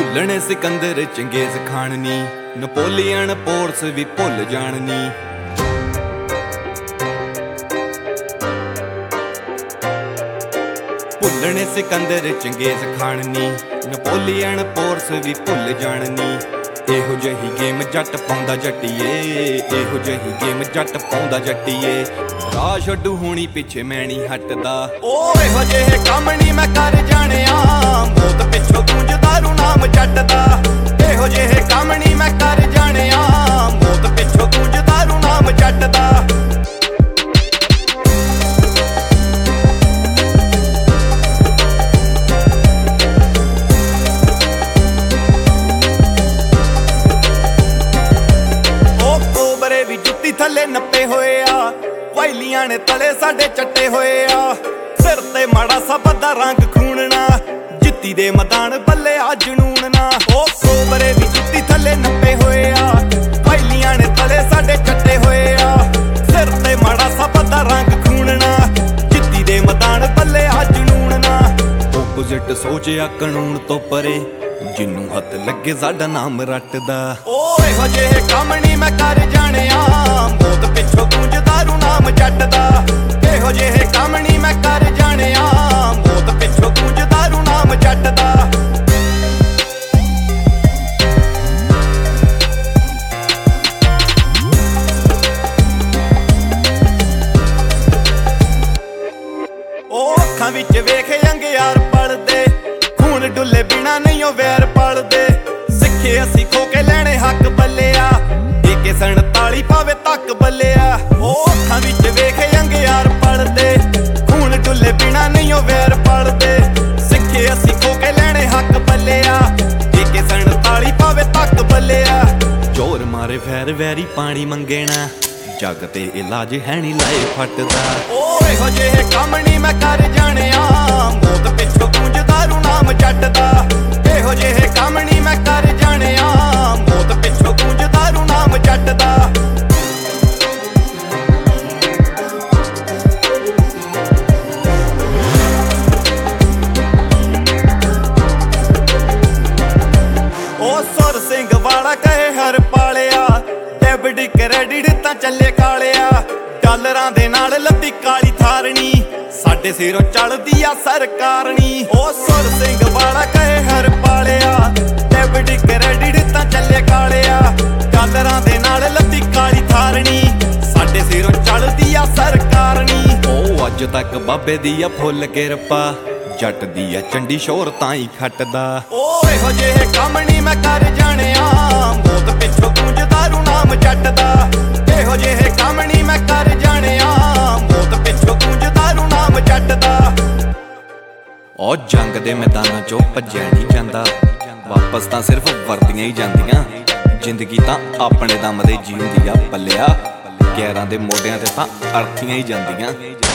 ਭੁੱਲਣੇ ਸਿਕੰਦਰ ਚੰਗੇਜ਼ ਖਾਨ ਨੀ, ਨਪੋਲੀਅਨ ਪੋਰਸ ਵੀ ਭੁੱਲ ਜਾਣ ਨੀ। ਭੁੱਲਣੇ ਸਿਕੰਦਰ ਚੰਗੇਜ਼ ਖਾਨ ਨੀ, ਨਪੋਲੀਅਨ ਪੋਰਸ ਵੀ ਭੁੱਲ ਜਾਣ ਨੀ। ਇਹੋ ਜਿਹੀ ਗੇਮ ਜੱਟ ਪਾਉਂਦਾ ਜੱਟੀਏ, ਇਹੋ ਜਿਹੀ ਗੇਮ ਜੱਟ ਪਾਉਂਦਾ ਜੱਟੀਏ। ਰਾਹ ਛੱਡੂ ਹੋਣੀ ਪਿੱਛੇ ਮੈਂ ਨੀ ਹਟਦਾ, ਓ ਇਹੋ ਜਿਹੇ ਕੰਮ ਨੀ ਮੈਂ ਕਰ ਜਾਣਿਆ। ਮੌਤ ਪਿੱਛੋਂ ਗੂੰਜਦਾ ਰੂ ਨਾਮ ਜੱਟ ਦਾ, ਇਹੋ ਜਿਹੇ ਕੰਮ ਨੀ ਮੈਂ ਕਰ ਜਾਣਿਆ। ਮੌਤ ਪਿੱਛੋਂ ਗੂੰਜਦਾ ਰੂ ਨਾਮ ਜੱਟ ਦਾ। ਥੱਲੇ ਨੱਪੇ ਹੋਏ ਆ, ਵੈਲੀਆਂ ਨੇ ਤਲੇ ਸਾਡੇ ਚੱਟੇ ਹੋਏ ਆ। ਸਿਰ ਤੇ ਮਾੜਾ ਸਭ ਦਾ ਰੰਗ ਖੂਨਣਾ, ਜਿੱਤੀ ਦੇ ਮੈਦਾਨ ਬੱਲੇ ਆ ਜਨੂਨ ਨਾ। ਉਹ ਕੋਬਰੇ ਵੀ ਜੁੱਤੀ ਥੱਲੇ ਨੱਪੇ ਹੋਏ ਆ, ਵੈਲੀਆਂ ਨੇ ਤਲੇ ਸਾਡੇ ਚੱਟੇ ਹੋਏ ਆ। ਸਿਰ ਤੇ ਮਾੜਾ ਸਭ ਦਾ ਰੰਗ ਖੂਨਣਾ, ਜਿੱਤੀ ਦੇ ਮੈਦਾਨ ਬੱਲੇ ਆ ਜਨੂਨ ਨਾ। ਓਪੋਜ਼ਿਟ ਸੋਚਿਆ ਕਾਨੂੰਨ ਤੋਂ ਪਰੇ, ਜਿੰਨੂੰ ਹੱਥ ਲੱਗੇ ਸਾਡਾ ਨਾਮ ਰੱਟਦਾ। ਓ ਇਹੋ ਜਿਹੇ ਕੰਮ ਨੀ ਮੈਂ ਕਰ ਜਾਣਿਆ। ਮੌਤ ਪਿੱਛੋਂ ਗੂੰਜਦਾ ਰੂ ਨਾਮ ਜੱਟ ਦਾ, ਇਹੋ ਜਿਹੇ ਕੰਮ ਨੀ ਮੈਂ ਕਰ ਜਾਣਿਆ। ਮੌਤ ਪਿੱਛੋਂ ਗੂੰਜਦਾ ਰੂ ਨਾਮ ਜੱਟ ਦਾ। ਉਹ ਅੱਖਾਂ ਵਿੱਚ ਵੇਖ ਯੰਗਿਆਰ ਪਲਦੇ, ਖੂਨ ਡੁੱਲੇ ਬਿਨਾ ਨਹੀਂ ਉਹ ਵੈਰ ਪਲਦੇ। ਸਿੱਖੇ ਅਸੀਂ ਖੋ ਕੇ ਲੈਣੇ ਹੱਕ ਬੱਲਿਆ, AK 47 ਪਾਵੇ ਤੱਕ ਬੱਲਿਆ। ਉਹ ਅੱਖਾਂ ਵਿੱਚ ਵੇਖ ਯੰਗਿਆਰ ਪਲਦੇ, ਖੂਨ ਡੁੱਲੇ ਬਿਨਾ ਨਹੀਂ ਉਹ ਵੈਰ ਪਲਦੇ। ਸਿੱਖੇ ਅਸੀਂ ਖੋ ਕੇ ਲੈਣੇ ਹੱਕ ਬੱਲਿਆ, AK 47 ਪਾਵੇ ਤੱਕ ਬੱਲਿਆ। ਜ਼ੋਰ ਮਾਰੇ ਫੈਰ ਵੈਰੀ ਪਾਣੀ ਮੰਗੇਣਾ, ਜੱਗ ਤੇ ਇਲਾਜ ਹੈ ਨੀ ਲਾਏ ਫੱਟਦਾ। ਓ ਇਹੋ ਜਿਹੇ ਕੰਮ ਨੀ ਮੈਂ ਕਰ ਜਾਣਿਆ। ਮੌਤ ਪਿੱਛੋਂ ਗੂੰਜਦਾ ਰੂ ਨਾਮ ਜੱਟ ਦਾ, ਇਹੋ ਜਿਹੇ ਕੰਮ ਨੀ ਮੈਂ ਕਰ ਜਾਣਿਆ। ਮੌਤ ਪਿੱਛੋਂ ਗੂੰਜਦਾ ਰੂ ਨਾਮ ਜੱਟ ਦਾ। ਉਹ ਸੁਰ ਸਿੰਘ ਵਾਲਾ ਕਹੇ ਹਰ ਪਾਲਿਆ, ਡੈਬਿਟ ਕ੍ਰੈਡਿਟ ਤਾਂ ਚੱਲੇ ਕਾਲਿਆ। ਡਾਲਰਾਂ ਦੇ ਨਾਲ ਲੱਦੀ ਕਾਲੀ ਥਾਰਨੀ, ਸਾਡੇ ਸਿਰੋਂ ਚੱਲਦੀ ਆ ਸਰਕਾਰਨੀ। ਉਹ ਸੁਰ ਸਿੰਘ ਵਾਲਾ ਕਹੇ ਹਰ ਪਾਲਿਆ, ਡੈਬਿਟ ਕ੍ਰੈਡਿਟ ਤਾਂ ਚੱਲੇ ਕਾਲਿਆ। ਡਾਲਰਾਂ ਦੇ ਨਾਲ ਲੱਦੀ ਕਾਲੀ ਥਾਰਨੀ, ਸਾਡੇ ਸਿਰੋਂ ਚੱਲਦੀ ਆ ਸਰਕਾਰਨੀ। ਉਹ ਅੱਜ ਤੱਕ ਬਾਬੇ ਦੀ ਆ ਫੁੱਲ ਕਿਰਪਾ, ਜੱਟ ਦੀ ਆ ਚੰਡੀ ਸ਼ੋਰ ਤਾਂ ਹੀ ਖੱਟਦਾ। ਓ ਇਹੋ ਜਿਹੇ ਕੰਮ ਨੀ ਮੈਂ ਕਰ ਜਾਣਿਆ। ਮੌਤ ਪਿੱਛੋਂ ਗੂੰਜਦਾ ਰੂ ਨਾਮ ਜੱਟ ਦਾ, ਇਹੋ ਜਿਹੇ ਕੰਮ ਨੀ ਮੈਂ ਕਰ ਜਾਣਿਆ। ਮੌਤ ਪਿੱਛੋਂ ਗੂੰਜਦਾ ਰੂ ਨਾਮ ਜੱਟ ਦਾ। ਉਹ ਜੰਗ ਦੇ ਮੈਦਾਨਾਂ ਚੋਂ ਭੱਜਿਆ ਨਹੀਂ ਜਾਂਦਾ, ਵਾਪਸ ਤਾਂ ਸਿਰਫ ਵਰਦੀਆਂ ਹੀ ਜਾਂਦੀਆਂ। ਜ਼ਿੰਦਗੀ ਤਾਂ ਆਪਣੇ ਦਮ ਦੇ ਜੀਉਂਦੀ ਆ ਪੱਲਿਆ, ਗੈਰਾਂ ਦੇ ਮੋਢਿਆਂ ਤੇ ਤਾਂ ਅਰਥੀਆਂ ਹੀ ਜਾਂਦੀਆਂ।